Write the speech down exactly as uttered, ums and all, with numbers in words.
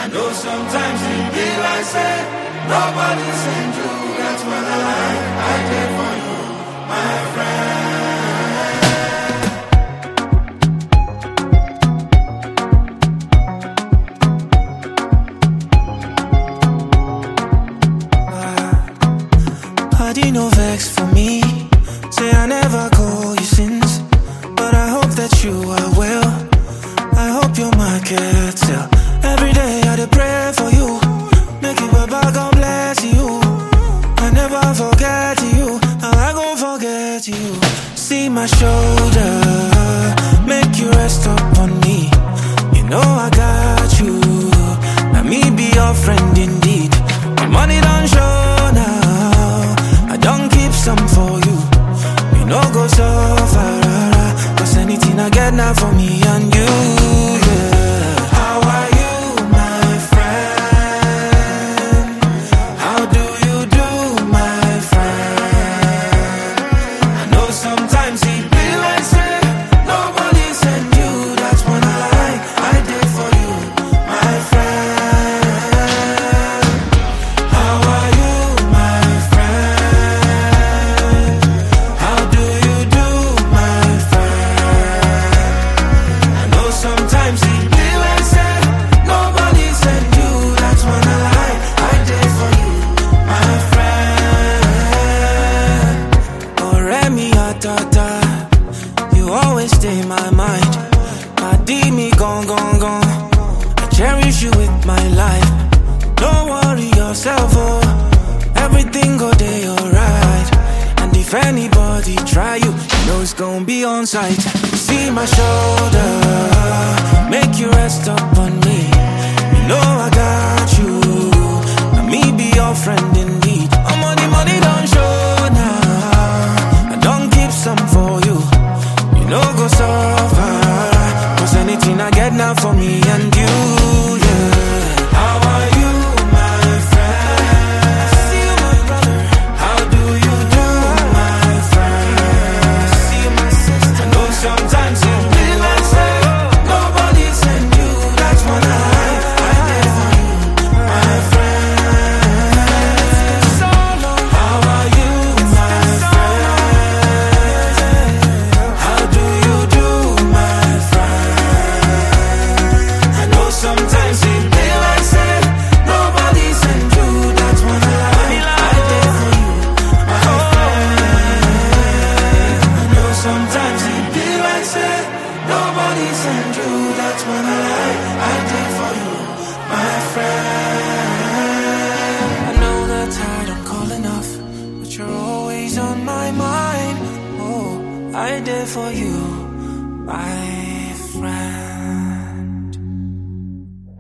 know sometimes it be like say nobody send you. That's when I lie. I did for you, my friend. Body no vex for me. Say I never call you sins, but I hope that you are well. I hope your market sell. Every day I dey pray for you. Make you Baba God bless you. I never forget you. Now I gon' forget you. See my shoulder, make you rest up on me. You know I got you. Now me be your friend indeed. My money don't show now. I don't keep some for you. You know go so far, cause anything I get now for me and you, yeah. How are you, my friend? How do you do, my friend? I know sometimes it be like say nobody send you. That's when I lie, I did for you, my friend. How are you, my friend? How do you do, my friend? I know sometimes it be like say nobody send you. That's when I lie, I did for you, my friend. Oh, Remy, Atata, you always stay in my mind. Padi me gone, gone, gone. I cherish you with my life. Don't worry yourself, oh. Everything go day alright. And if anybody try you, you know it's gonna be on sight. See my shoulder, make you rest up on me. You know I got you. Now me be your friend indeed. I'm money, money don't show now. I don't keep some for you. You know go so far, cause anything I get now for me and you, yeah. How are you, my friend? See you, my brother. How do you do, my friend? See you, my sister. I know sometimes it be like say nobody send you. That's when I lie, I did for you, my friend. How are you, my friend? How do you do, my friend? I know sometimes it be like say nobody send you. That's when I lie, I did for you, my friend. I know sometimes it be like say nobody send you. That's when I lie, I did for you, my friend. I know that I don't call enough, but you're always on my mind. Oh, I did for you, my